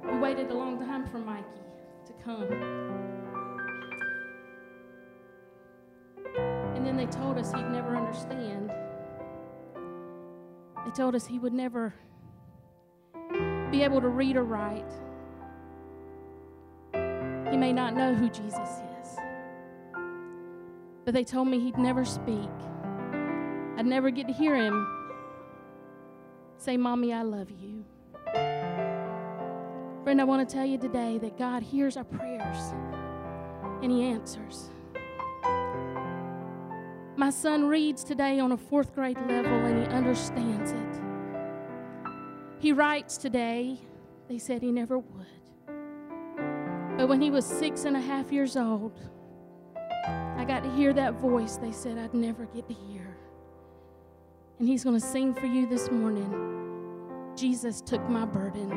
We waited a long time for Mikey to come. And then they told us he'd never understand. They told us he would never be able to read or write. He may not know who Jesus is. But they told me he'd never speak. I'd never get to hear him say, "Mommy, I love you." Friend, I want to tell you today that God hears our prayers and he answers. My son reads today on a 4th grade level and he understands it. He writes today. They said he never would. But when he was 6.5 years old, I got to hear that voice they said I'd never get to hear. And he's going to sing for you this morning. Jesus took my burden.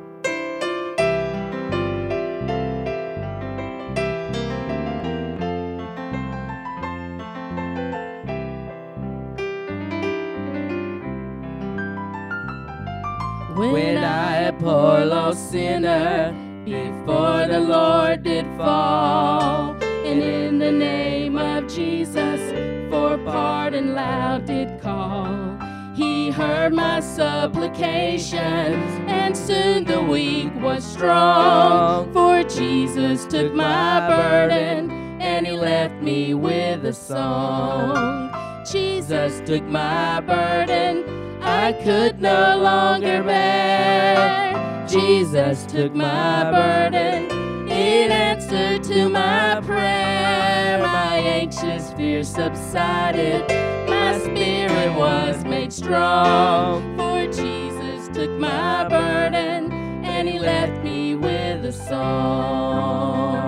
When I, a poor lost sinner, before the Lord did fall, and in the name of Jesus for pardon loud did call, he heard my supplications, and soon the weak was strong. For Jesus took my burden, and he left me with a song. Jesus took my burden, I could no longer bear. Jesus took my burden in answer to my prayer. My anxious fear subsided, my spirit was made strong. For Jesus took my burden, and he left me with a song.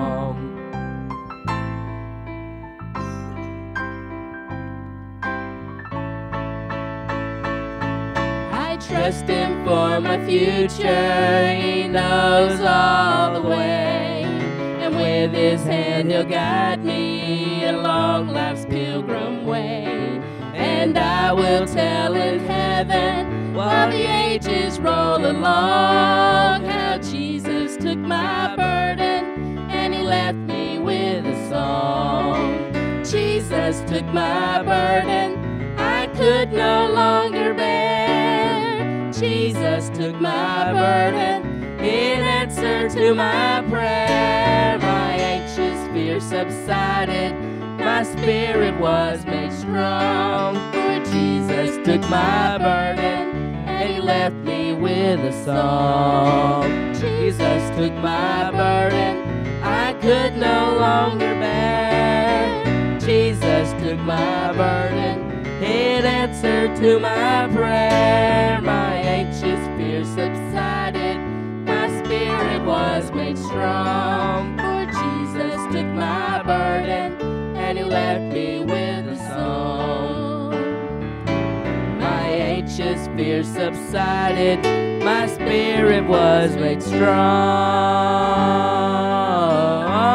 Trust him for my future, he knows all the way, and with his hand he'll guide me along life's pilgrim way. And I will tell in heaven, while the ages roll along, how Jesus took my burden, and he left me with a song. Jesus took my burden, I could no longer bear. Jesus took my burden in answer to my prayer. My anxious fear subsided, my spirit was made strong. For Jesus took my burden, and he left me with a song. Jesus took my burden, I could no longer bear. Jesus took my burden in answer to my prayer. My anxious fear subsided, my spirit was made strong. For Jesus took my burden, and he left me with a song. My anxious fear subsided, my spirit was made strong.